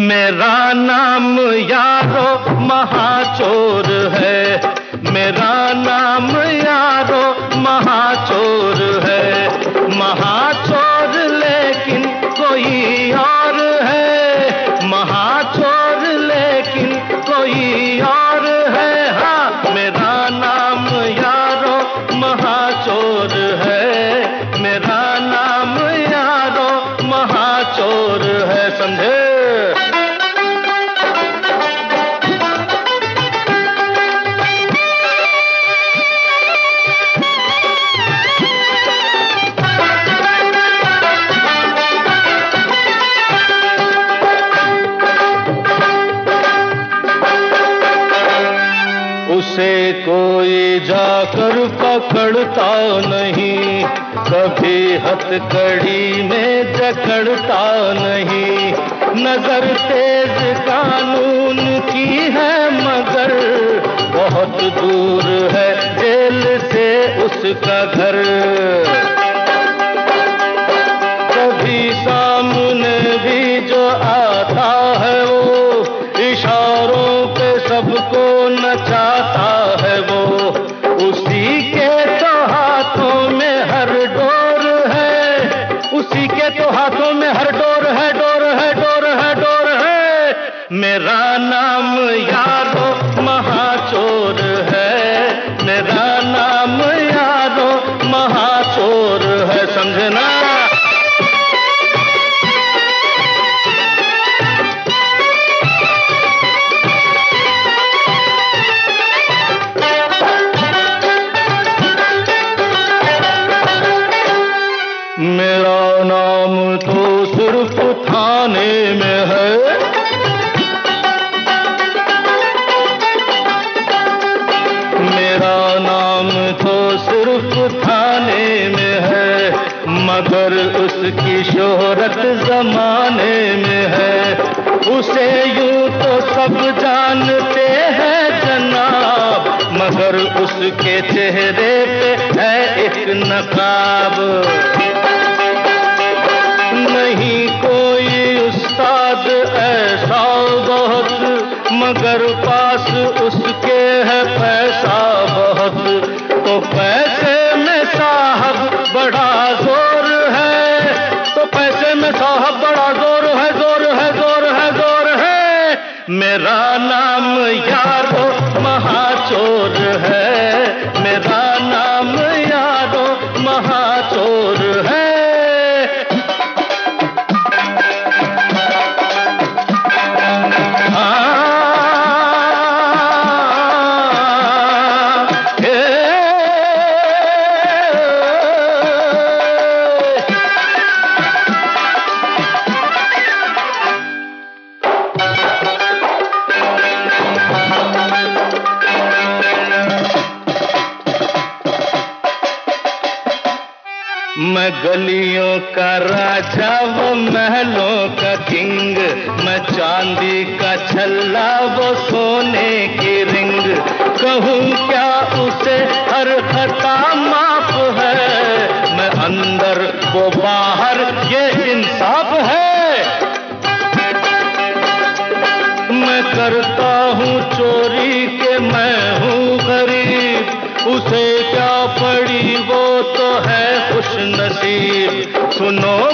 मेरा नाम यारो महाचोर है, मेरा नाम यारो महाचोर है। महाचोर लेकिन कोई और है, महाचोर लेकिन कोई और है। हाँ, मेरा नाम यारो महाचोर है, मेरा नाम यारो महाचोर है। समझे? उसे कोई जाकर पकड़ता नहीं, कभी हथकड़ी में जकड़ता नहीं। नजर तेज कानून की है मगर बहुत दूर है जेल से उसका घर। कभी सामने भी जो आता है वो इशारों पे सबको नचाता है वो। उसी के तो हाथों में हर डोर है, उसी के तो हाथों में हर डोर है, डोर है, डोर है, डोर है। मेरा नाम यारो महाचोर है, मेरा नाम यारो महाचोर है। समझना? मेरा नाम तो सिर्फ थाने में है, मेरा नाम तो सिर्फ थाने में है, मगर उसकी शोहरत जमाने में है। उसे यूं तो सब जानते हैं जनाब, मगर उसके चेहरे पे है एक नकाब। नहीं कोई उस्ताद ऐसा बहुत, मगर पास उसके है पैसा बहुत। तो पैसे में साहब बड़ा जोर है, तो पैसे में साहब बड़ा जोर है, जोर है, जोर है, जोर है। मेरा नाम यारो महाचोर है, मेरा नाम यारो महाचोर है। मैं गलियों का राजा वो महलों का किंग, मैं चांदी का छल्ला वो सोने की रिंग। कहूँ क्या उसे हर खता माफ है, मैं अंदर वो बाहर ये इंसाफ है। मैं करता हूँ चोरी के मैं हूँ गरीब, उसे क्या पड़ी वो तो है खुश नसीब। सुनो